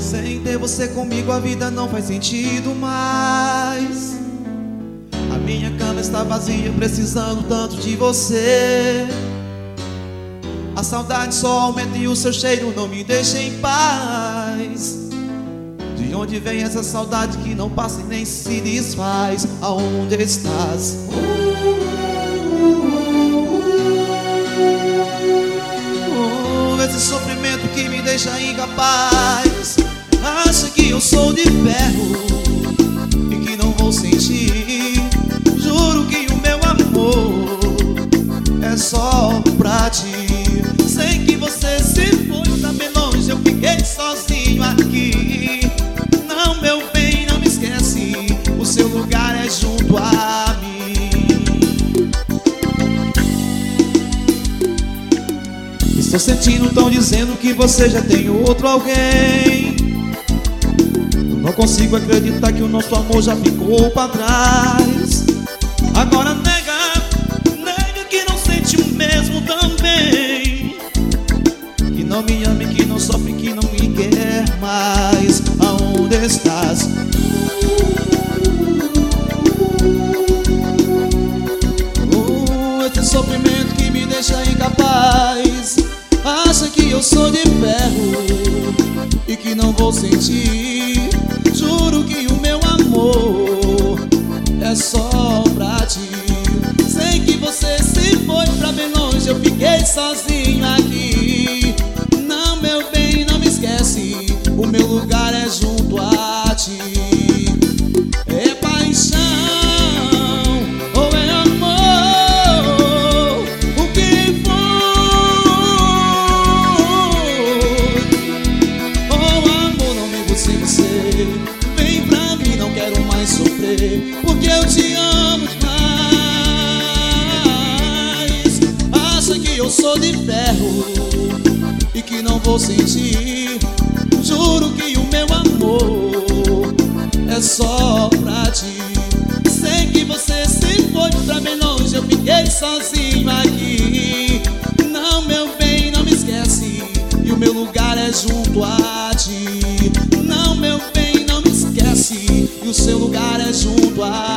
Sem ter você comigo a vida não faz sentido mais. A minha cama está vazia, precisando tanto de você. A saudade só aumenta e o seu cheiro não me deixa em paz. De onde vem essa saudade que não passa e nem se desfaz? Aonde estás? Esse sofrimento que me deixa incapaz. Acha que eu sou de ferro e que não vou sentir. Juro que o meu amor é só pra ti. Sei que você se foi também longe, eu fiquei sozinho aqui. Não, meu bem, não me esquece, o seu lugar é junto a mim. Estou sentindo, tão dizendo que você já tem outro alguém. Eu não consigo acreditar que o nosso amor já ficou pra trás. Agora nega que não sente o mesmo também. Que não me ame, que não sofre, que não me quer mais. Aonde estás? Esse sofrimento que me deixa incapaz. Acha que eu sou de ferro e que não vou sentir. Juro que o meu amor é só pra ti. Sei que você se foi pra bem longe, eu fiquei sozinho aqui. Não, meu bem, não me esquece, o meu lugar é junto a ti. É paixão ou é amor? O que foi? Oh amor, não vivo sem você. Vem pra mim, não quero mais sofrer, porque eu te amo demais. Acha que eu sou de ferro e que não vou sentir. Juro que o meu amor é só pra ti. Sei que você se foi pra bem longe, eu fiquei sozinho aqui. Não, meu bem, não me esquece, e o meu lugar é junto a ti. Não, meu bem, não me esquece, e o seu lugar é junto a ti.